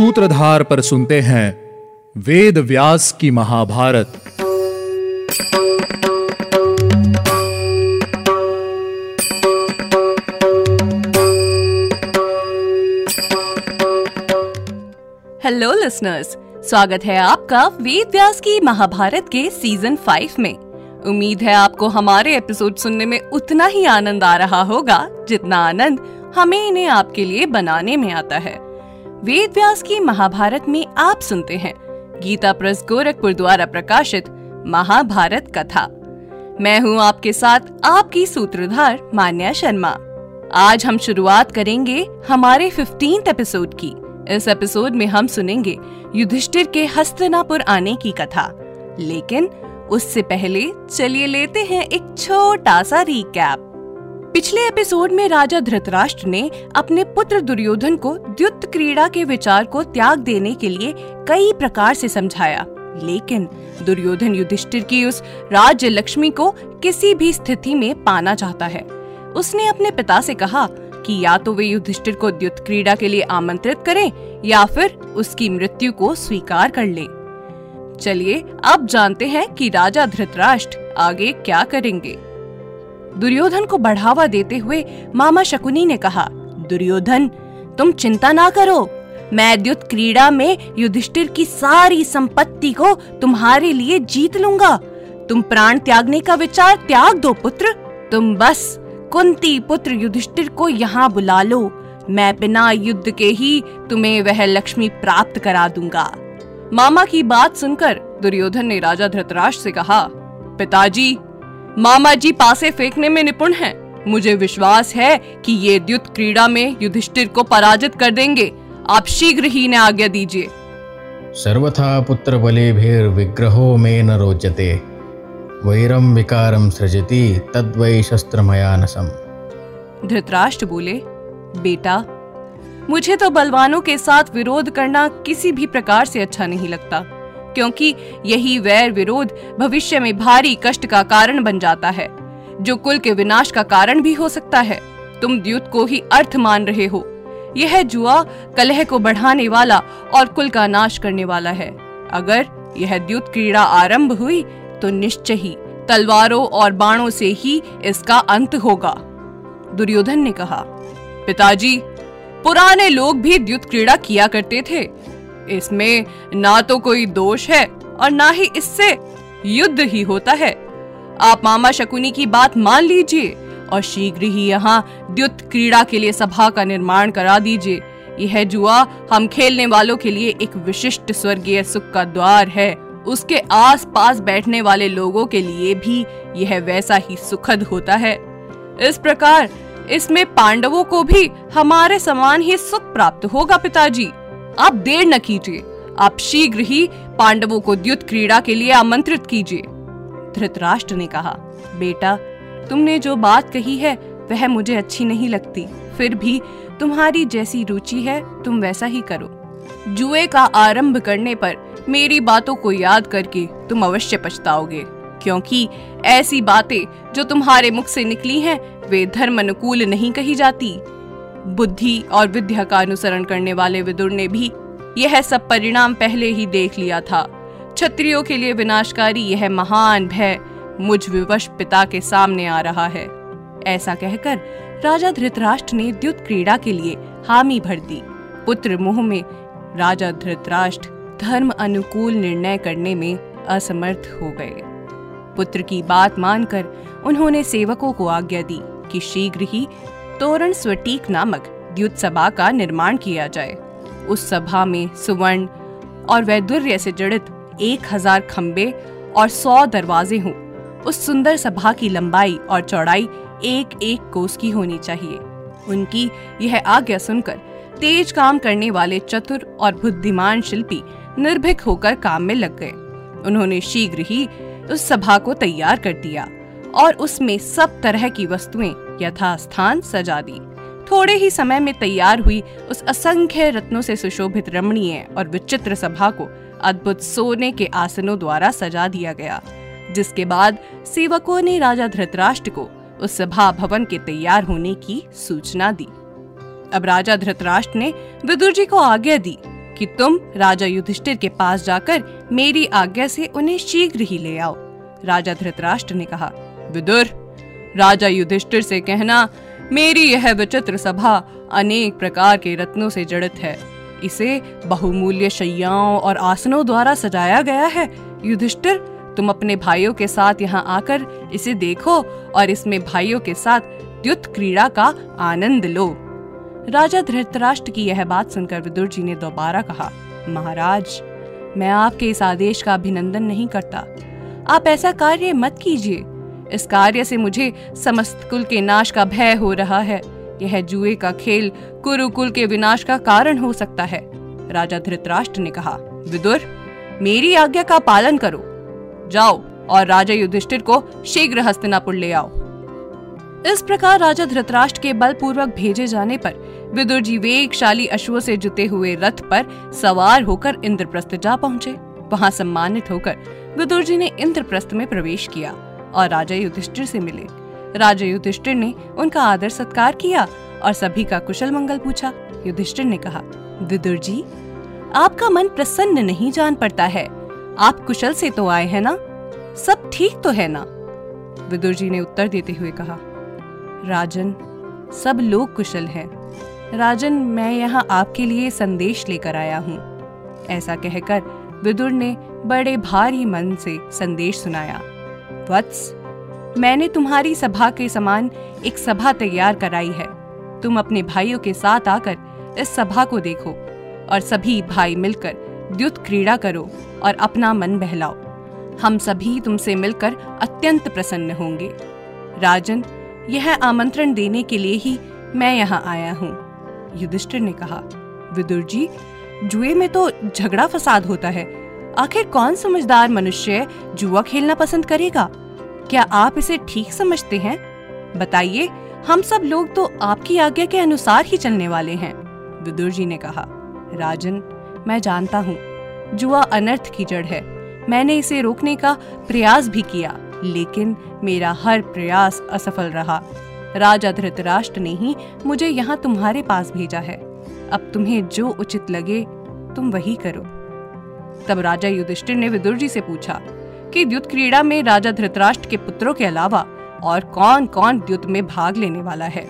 सूत्रधार पर सुनते हैं वेद व्यास की महाभारत। हेलो लिसनर्स, स्वागत है आपका वेद व्यास की महाभारत के सीजन 5 में। उम्मीद है आपको हमारे एपिसोड सुनने में उतना ही आनंद आ रहा होगा जितना आनंद हमें इन्हें आपके लिए बनाने में आता है। वेद व्यास की महाभारत में आप सुनते हैं गीता प्रेस गोरखपुर द्वारा प्रकाशित महाभारत कथा। मैं हूँ आपके साथ आपकी सूत्रधार मान्या शर्मा। आज हम शुरुआत करेंगे हमारे 15th एपिसोड की। इस एपिसोड में हम सुनेंगे युधिष्ठिर के हस्तिनापुर आने की कथा, लेकिन उससे पहले चलिए लेते हैं एक छोटा सा रिकैप। पिछले एपिसोड में राजा धृतराष्ट्र ने अपने पुत्र दुर्योधन को द्युत क्रीड़ा के विचार को त्याग देने के लिए कई प्रकार से समझाया, लेकिन दुर्योधन युधिष्ठिर की उस राज्य लक्ष्मी को किसी भी स्थिति में पाना चाहता है। उसने अपने पिता से कहा कि या तो वे युधिष्ठिर को द्युत क्रीड़ा के लिए आमंत्रित करें या फिर उसकी मृत्यु को स्वीकार कर लें। चलिए अब जानते हैं कि राजा धृतराष्ट्र आगे क्या करेंगे। दुर्योधन को बढ़ावा देते हुए मामा शकुनी ने कहा, दुर्योधन तुम चिंता ना करो, मैं द्युत क्रीड़ा में युधिष्ठिर की सारी संपत्ति को तुम्हारे लिए जीत लूंगा। तुम प्राण त्यागने का विचार त्याग दो पुत्र, तुम बस कुंती पुत्र युधिष्ठिर को यहाँ बुला लो, मैं बिना युद्ध के ही तुम्हें वह लक्ष्मी प्राप्त करा दूंगा। मामा की बात सुनकर दुर्योधन ने राजा धृतराष्ट्र से कहा, पिताजी, मामा जी पासे फेंकने में निपुण हैं। मुझे विश्वास है कि ये द्युत क्रीड़ा में युधिष्ठिर को पराजित कर देंगे। आप शीघ्र ही इन्हें आज्ञा दीजिए। सर्वथा पुत्र बलेभिर विग्रहो में न रोचते, वैरम विकारम सृजति तद्वै शस्त्रमयानसम। धृतराष्ट्र बोले, बेटा, मुझे तो बलवानों के साथ विरोध करना किसी भी प्रकार से अच्छा नहीं लगता, क्योंकि यही वैर विरोध भविष्य में भारी कष्ट का कारण बन जाता है, जो कुल के विनाश का कारण भी हो सकता है। तुम द्युत को ही अर्थ मान रहे हो। यह जुआ कलह को बढ़ाने वाला और कुल का नाश करने वाला है। अगर यह द्युत क्रीड़ा आरंभ हुई तो निश्चय ही तलवारों और बाणों से ही इसका अंत होगा। दुर्योधन ने कहा, पिताजी, पुराने लोग भी द्युत क्रीड़ा किया करते थे। इसमें ना तो कोई दोष है और ना ही इससे युद्ध ही होता है। आप मामा शकुनी की बात मान लीजिए और शीघ्र ही यहाँ द्युत क्रीड़ा के लिए सभा का निर्माण करा दीजिए। यह जुआ हम खेलने वालों के लिए एक विशिष्ट स्वर्गीय सुख का द्वार है। उसके आस पास बैठने वाले लोगों के लिए भी यह वैसा ही सुखद होता है। इस प्रकार इसमें पांडवों को भी हमारे समान ही सुख प्राप्त होगा। पिताजी, आप देर न कीजिए, आप शीघ्र ही पांडवों को द्युत क्रीड़ा के लिए आमंत्रित कीजिए। धृतराष्ट्र ने कहा, बेटा, तुमने जो बात कही है वह मुझे अच्छी नहीं लगती, फिर भी तुम्हारी जैसी रुचि है तुम वैसा ही करो। जुए का आरंभ करने पर मेरी बातों को याद करके तुम अवश्य पछताओगे, क्योंकि ऐसी बातें जो तुम्हारे मुख से निकली हैं वे धर्म अनुकूल नहीं कही जाती। बुद्धि और विद्या का अनुसरण करने वाले विदुर ने भी यह सब परिणाम पहले ही देख लिया था। क्षत्रियों के लिए विनाशकारी यह महान भय मुझ विवश पिता के सामने आ रहा है। ऐसा कहकर राजा धृतराष्ट्र ने द्युत क्रीड़ा के लिए हामी भर दी। पुत्र मोह में राजा धृतराष्ट्र धर्म अनुकूल निर्णय करने में असमर्थ हो गए। पुत्र की बात मानकर उन्होंने सेवकों को आज्ञा दी कि शीघ्र ही तोरण स्वटीक नामक द्युत सभा का निर्माण किया जाए। उस सभा में सुवर्ण और वैदुर्य से जड़ित 1000 खंबे और 100 दरवाजे हों। उस सुंदर सभा की लंबाई और चौड़ाई 1-1 कोस की होनी चाहिए। उनकी यह आज्ञा सुनकर तेज काम करने वाले चतुर और बुद्धिमान शिल्पी निर्भीक होकर काम में लग गए। उन्होंने शीघ्र ही उस सभा को तैयार कर दिया और उसमें सब तरह की वस्तुएं यथास्थान सजा दी। थोड़े ही समय में तैयार हुई उस असंख्य रत्नों से सुशोभित रमणीय और विचित्र सभा को अद्भुत सोने के आसनों द्वारा सजा दिया गया, जिसके बाद सेवकों ने राजा धृतराष्ट्र को उस सभा भवन के तैयार होने की सूचना दी। अब राजा धृतराष्ट्र ने विदुर जी को आज्ञा दी कि तुम राजा युधिष्ठिर के पास जाकर मेरी आज्ञा से उन्हें शीघ्र ही ले आओ। राजा धृतराष्ट्र ने कहा, विदुर, राजा युधिष्ठिर से कहना, मेरी यह विचित्र सभा अनेक प्रकार के रत्नों से जड़ित है। इसे बहुमूल्य शैयाओं और आसनों द्वारा सजाया गया है। युधिष्ठिर, तुम अपने भाइयों के साथ यहाँ आकर इसे देखो और इसमें भाइयों के साथ द्युत क्रीड़ा का आनंद लो। राजा धृतराष्ट्र की यह बात सुनकर विदुर जी ने दोबारा कहा, महाराज, मैं आपके इस आदेश का अभिनंदन नहीं करता। आप ऐसा कार्य मत कीजिए। इस कार्य से मुझे समस्त कुल के नाश का भय हो रहा है। यह जुए का खेल कुरुकुल के विनाश का कारण हो सकता है। राजा धृतराष्ट्र ने कहा, विदुर, मेरी आज्ञा का पालन करो। जाओ और राजा युधिष्ठिर को शीघ्र हस्तिनापुर ले आओ। इस प्रकार राजा धृतराष्ट्र के बलपूर्वक भेजे जाने पर विदुर जी वेगशाली अश्वों से जुते हुए रथ पर सवार होकर इंद्रप्रस्थ जा पहुंचे। वहां सम्मानित होकर विदुर जी ने इंद्रप्रस्थ में प्रवेश किया और राजा युधिष्ठिर से मिले। राजा युधिष्ठिर ने उनका आदर सत्कार किया और सभी का कुशल मंगल पूछा। युधिष्ठिर ने कहा, विदुर जी, आपका मन प्रसन्न नहीं जान पड़ता है। आप कुशल से तो आए हैं ना? सब ठीक तो है ना? विदुर जी ने उत्तर देते हुए कहा, राजन, सब लोग कुशल हैं। राजन, मैं यहाँ आपके लिए संदेश लेकर आया हूँ। ऐसा कहकर विदुर ने बड़े भारी मन से संदेश सुनाया। वत्स, मैंने तुम्हारी सभा के समान एक सभा तैयार कराई है। तुम अपने भाइयों के साथ आकर इस सभा को देखो और सभी भाई मिलकर द्युत क्रीड़ा करो और अपना मन बहलाओ। हम सभी तुमसे मिलकर अत्यंत प्रसन्न होंगे। राजन, यह आमंत्रण देने के लिए ही मैं यहाँ आया हूँ। युधिष्ठिर ने कहा, विदुर जी, जुए में तो झगड़ा फसाद होता है। आखिर कौन समझदार मनुष्य जुआ खेलना पसंद करेगा? क्या आप इसे ठीक समझते हैं? बताइए, हम सब लोग तो आपकी आज्ञा के अनुसार ही चलने वाले हैं। विदुर जी ने कहा, राजन, मैं जानता हूँ जुआ अनर्थ की जड़ है। मैंने इसे रोकने का प्रयास भी किया, लेकिन मेरा हर प्रयास असफल रहा। राजा धृतराष्ट्र ने ही मुझे यहाँ तुम्हारे पास भेजा है। अब तुम्हें जो उचित लगे तुम वही करो। तब राजा युधिष्ठिर ने विदुर जी से पूछा कि द्युत क्रीड़ा में राजा धृतराष्ट्र के पुत्रों के अलावा और कौन कौन द्युत में भाग लेने वाला है।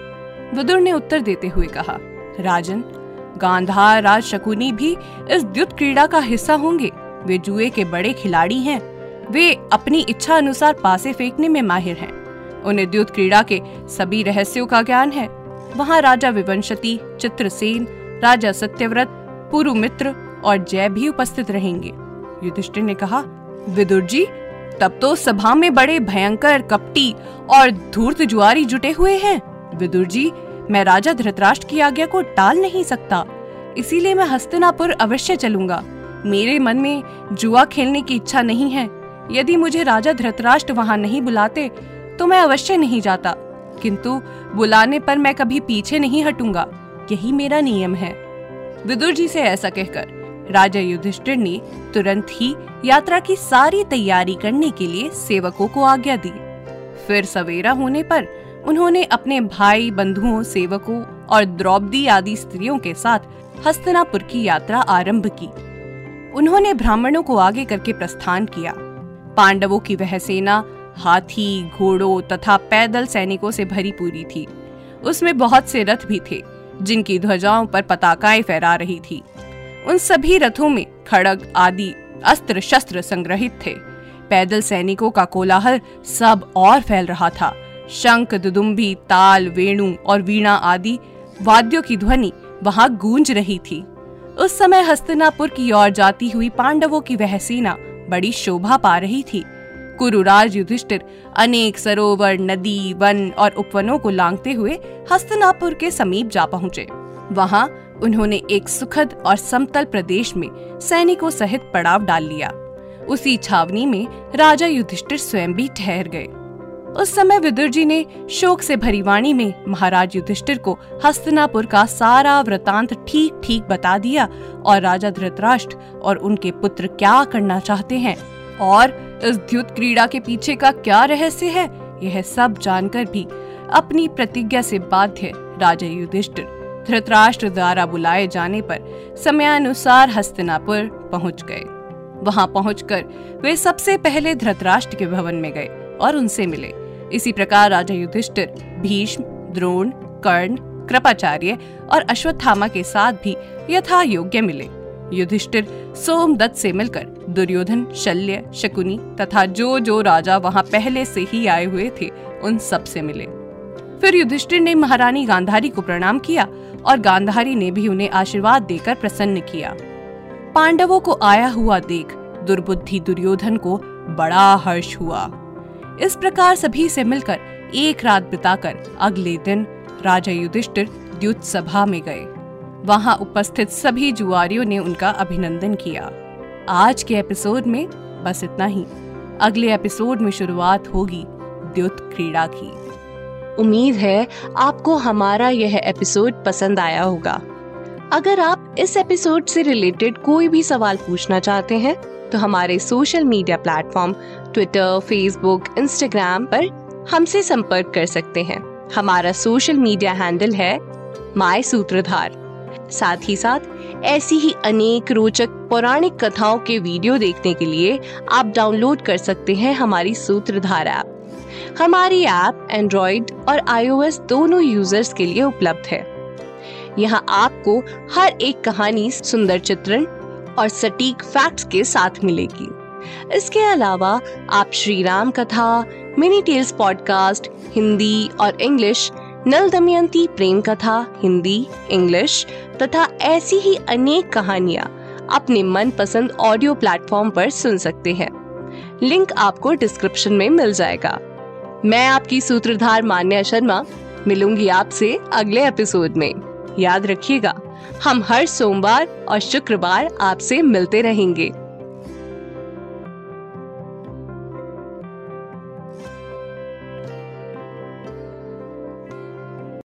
विदुर ने उत्तर देते हुए कहा, राजन, गांधार राज शकुनी भी इस द्युत क्रीड़ा का हिस्सा होंगे। वे जुए के बड़े खिलाड़ी हैं। वे अपनी इच्छा अनुसार पासे फेंकने में माहिर हैं। उन्हें द्युत क्रीड़ा के सभी रहस्यों का ज्ञान है। वहाँ राजा विवंशती, चित्रसेन, राजा सत्यव्रत, पुरुमित्र और जय भी उपस्थित रहेंगे। युधिष्ठिर ने कहा, विदुर जी, तब तो सभा में बड़े भयंकर, कपटी और धूर्त जुआरी जुटे हुए हैं। विदुर जी, मैं राजा धृतराष्ट्र की आज्ञा को टाल नहीं सकता, इसीलिए मैं हस्तिनापुर अवश्य चलूंगा। मेरे मन में जुआ खेलने की इच्छा नहीं है। यदि मुझे राजा धृतराष्ट्र वहां नहीं बुलाते तो मैं अवश्य नहीं जाता, किंतु बुलाने पर मैं कभी पीछे नहीं हटूंगा। यही मेरा नियम है। विदुर जी से ऐसा कहकर राजा युधिष्ठिर ने तुरंत ही यात्रा की सारी तैयारी करने के लिए सेवकों को आज्ञा दी। फिर सवेरा होने पर उन्होंने अपने भाई, बंधुओं, सेवकों और द्रौपदी आदि स्त्रियों के साथ हस्तिनापुर की यात्रा आरंभ की। उन्होंने ब्राह्मणों को आगे करके प्रस्थान किया। पांडवों की वह सेना हाथी, घोड़ों तथा पैदल सैनिकों से भरी पूरी थी। उसमें बहुत से रथ भी थे, जिनकी ध्वजाओं पर पताकाएं फहरा रही थी। उन सभी रथों में खड़ग आदि अस्त्र शस्त्र संग्रहित थे। पैदल सैनिकों का कोलाहल सब और फैल रहा था। शंख, दुदुम्भी, ताल, वेणु और वीणा आदि वाद्यों की ध्वनि वहां गूंज रही थी। उस समय हस्तिनापुर की ओर जाती हुई पांडवों की वह सेना बड़ी शोभा पा रही थी। कुरुराज युधिष्ठिर अनेक सरोवर, नदी, वन और उपवनों को लांघते हुए हस्तिनापुर के समीप जा पहुंचे। वहां उन्होंने एक सुखद और समतल प्रदेश में सैनिकों सहित पड़ाव डाल लिया। उसी छावनी में राजा युधिष्ठिर स्वयं भी ठहर गए। उस समय विदुर जी ने शोक से भरी वाणी में महाराज युधिष्ठिर को हस्तिनापुर का सारा वृतांत ठीक ठीक बता दिया और राजा धृतराष्ट्र और उनके पुत्र क्या करना चाहते हैं और इस द्युत क्रीड़ा के पीछे का क्या रहस्य है, यह सब जानकर भी अपनी प्रतिज्ञा से बाध्य राजा युधिष्ठिर धृतराष्ट्र द्वारा बुलाए जाने पर समयानुसार हस्तिनापुर पहुंच गए। वहां पहुंचकर वे सबसे पहले धृतराष्ट्र के भवन में गए और उनसे मिले। इसी प्रकार राजा युधिष्ठिर भीष्म, द्रोण, कर्ण, कृपाचार्य और अश्वत्थामा के साथ भी यथा योग्य मिले। युधिष्ठिर सोमदत्त से मिलकर दुर्योधन, शल्य, शकुनी तथा जो राजा वहां पहले से ही आए हुए थे उन सब से मिले। फिर युधिष्ठिर ने महारानी गांधारी को प्रणाम किया और गांधारी ने भी उन्हें आशीर्वाद देकर प्रसन्न किया। पांडवों को आया हुआ देख दुर्बुद्धि दुर्योधन को बड़ा हर्ष हुआ। इस प्रकार सभी से मिलकर एक रात बिताकर अगले दिन राजा युधिष्ठिर द्युत सभा में गए। वहां उपस्थित सभी जुआरियों ने उनका अभिनंदन किया। आज के एपिसोड में बस इतना ही। अगले एपिसोड में शुरुआत होगी द्युत क्रीड़ा की। उम्मीद है आपको हमारा यह एपिसोड पसंद आया होगा। अगर आप इस एपिसोड से रिलेटेड कोई भी सवाल पूछना चाहते हैं तो हमारे social media platform Twitter, Facebook, Instagram पर हमसे संपर्क कर सकते हैं। हमारा सोशल मीडिया हैंडल है माय सूत्रधार। साथ ही साथ ऐसी ही अनेक रोचक पौराणिक कथाओं के वीडियो देखने के लिए आप डाउनलोड कर सकते हैं हमारी सूत्रधार ऐप। हमारी ऐप एंड्रॉइड और iOS दोनों यूजर्स के लिए उपलब्ध है। यहाँ आपको हर एक कहानी सुंदर चित्रण और सटीक फैक्ट्स के साथ मिलेगी। इसके अलावा आप श्री राम कथा, मिनी टेल्स पॉडकास्ट हिंदी और इंग्लिश, नल दमयंती प्रेम कथा हिंदी, इंग्लिश तथा ऐसी ही अनेक कहानियाँ अपने मनपसंद ऑडियो प्लेटफॉर्म पर सुन सकते हैं। लिंक आपको डिस्क्रिप्शन में मिल जाएगा। मैं आपकी सूत्रधार मान्या शर्मा मिलूंगी आपसे अगले एपिसोड में। याद रखिएगा, हम हर सोमवार और शुक्रवार आपसे मिलते रहेंगे।